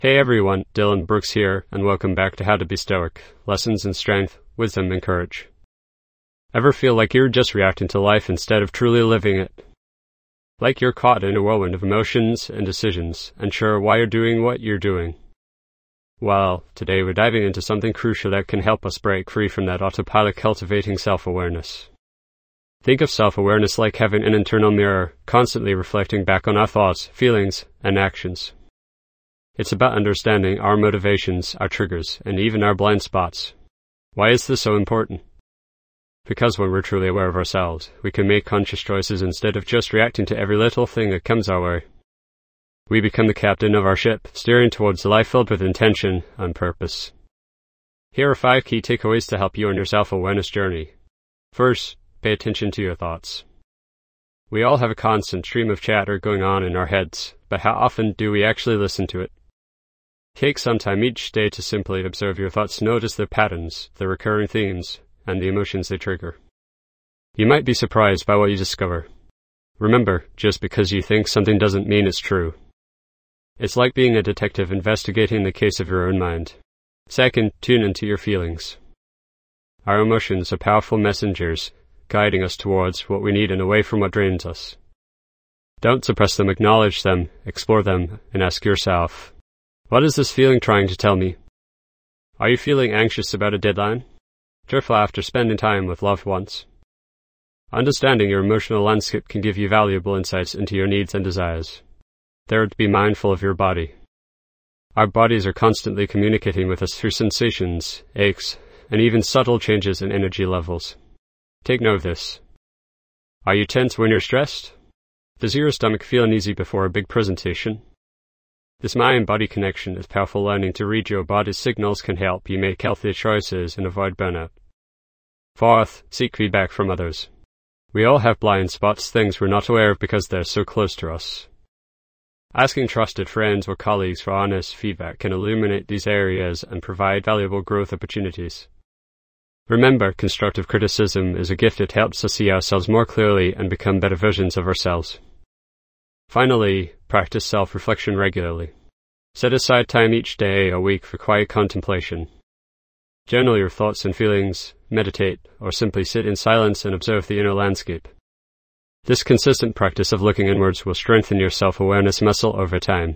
Hey everyone, Dylan Brooks here, and welcome back to How to Be Stoic, lessons in strength, wisdom, and courage. Ever feel like you're just reacting to life instead of truly living it? Like you're caught in a whirlwind of emotions and decisions, unsure why you're doing what you're doing? Well, today we're diving into something crucial that can help us break free from that autopilot, cultivating self-awareness. Think of self-awareness like having an internal mirror, constantly reflecting back on our thoughts, feelings, and actions. It's about understanding our motivations, our triggers, and even our blind spots. Why is this so important? Because when we're truly aware of ourselves, we can make conscious choices instead of just reacting to every little thing that comes our way. We become the captain of our ship, steering towards a life filled with intention and purpose. Here are 5 key takeaways to help you on your self-awareness journey. First, pay attention to your thoughts. We all have a constant stream of chatter going on in our heads, but how often do we actually listen to it? Take some time each day to simply observe your thoughts, notice their patterns, their recurring themes, and the emotions they trigger. You might be surprised by what you discover. Remember, just because you think something doesn't mean it's true. It's like being a detective investigating the case of your own mind. Second, tune into your feelings. Our emotions are powerful messengers, guiding us towards what we need and away from what drains us. Don't suppress them, acknowledge them, explore them, and ask yourself, what is this feeling trying to tell me? Are you feeling anxious about a deadline? Fearful after spending time with loved ones? Understanding your emotional landscape can give you valuable insights into your needs and desires. Third, be mindful of your body. Our bodies are constantly communicating with us through sensations, aches, and even subtle changes in energy levels. Take note of this. Are you tense when you're stressed? Does your stomach feel uneasy before a big presentation? This mind-body connection is powerful. Learning to read your body's signals can help you make healthier choices and avoid burnout. Fourth, seek feedback from others. We all have blind spots, things we're not aware of because they're so close to us. Asking trusted friends or colleagues for honest feedback can illuminate these areas and provide valuable growth opportunities. Remember, constructive criticism is a gift. It helps us see ourselves more clearly and become better versions of ourselves. Finally, practice self-reflection regularly. Set aside time each day or week for quiet contemplation. Journal your thoughts and feelings, meditate, or simply sit in silence and observe the inner landscape. This consistent practice of looking inwards will strengthen your self-awareness muscle over time.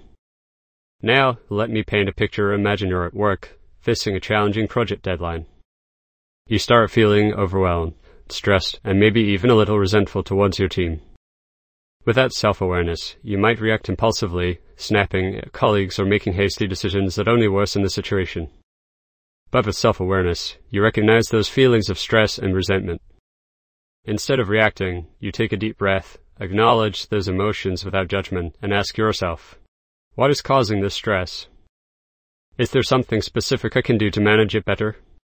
Now, let me paint a picture. Imagine you're at work, facing a challenging project deadline. You start feeling overwhelmed, stressed, and maybe even a little resentful towards your team. Without self-awareness, you might react impulsively, snapping at colleagues or making hasty decisions that only worsen the situation. But with self-awareness, you recognize those feelings of stress and resentment. Instead of reacting, you take a deep breath, acknowledge those emotions without judgment, and ask yourself, what is causing this stress? Is there something specific I can do to manage it better?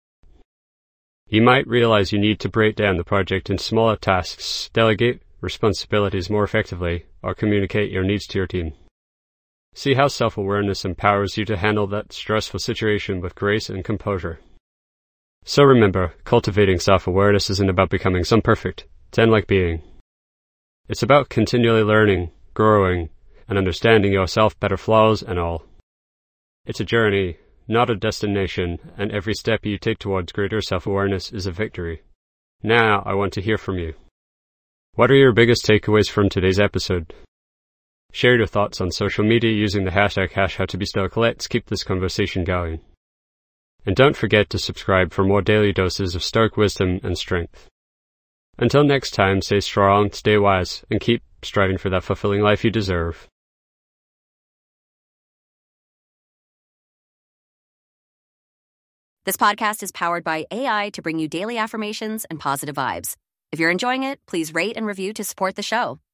You might realize you need to break down the project into smaller tasks, delegate responsibilities more effectively, or communicate your needs to your team. See how self-awareness empowers you to handle that stressful situation with grace and composure. So remember, cultivating self-awareness isn't about becoming some perfect, Zen-like being. It's about continually learning, growing, and understanding yourself better, flaws and all. It's a journey, not a destination, and every step you take towards greater self-awareness is a victory. Now, I want to hear from you. What are your biggest takeaways from today's episode? Share your thoughts on social media using the hashtag #HowToBeStoic. Let's keep this conversation going. And don't forget to subscribe for more daily doses of stoic wisdom and strength. Until next time, stay strong, stay wise, and keep striving for that fulfilling life you deserve. This podcast is powered by AI to bring you daily affirmations and positive vibes. If you're enjoying it, please rate and review to support the show.